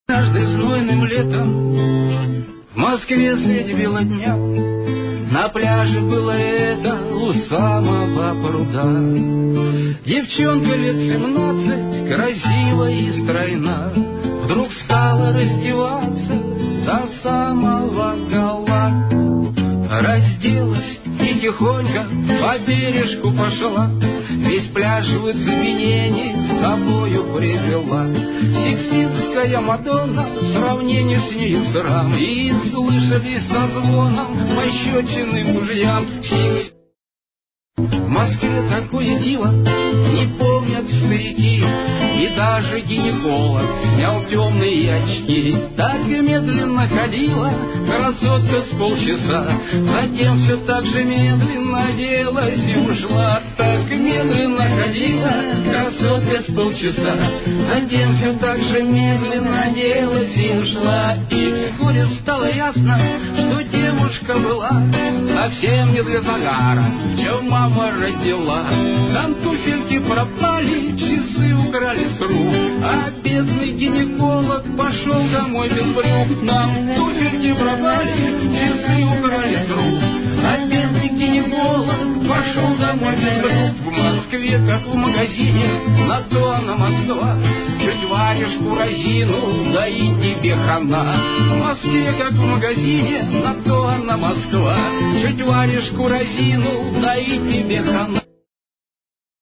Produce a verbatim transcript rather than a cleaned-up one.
Однажды знойным летом в Москве средь бела дня на пляже было это у самого пруда. Девчонка лет семнадцать, красива и стройна, вдруг стала раздеваться до самого гола. Разделась и тихонько по бережку пошла, весь пляж в изменении с собою привела. Сикстинская Мадонна в сравнении с нею срам, и слышали со звоном пощечины мужьям. Сикс... В Москве такое диво не помнят старики, и даже гинеколог снял темные очки. Так и медленно ходила красотка с полчаса, затем все так же медленно оделась и ушла. Так медленно ходила красотка с полчаса, затем все так же медленно оделась и ушла. И вскоре стало ясно, что девушка была совсем не для загара, в чем мама родила. Там туфельки пропали, часы украли с рук, а бедный гинеколог пошел домой без брюк. Нам туфельки пропали, часы украли с рук, а бедный гинеколог пошел домой без брюк. В Москве, как в магазине, на то она Москва, чуть варежку разину, да и тебе хана. В Москве, как в магазине, на то она Москва, чуть варежку разину, да и тебе хана.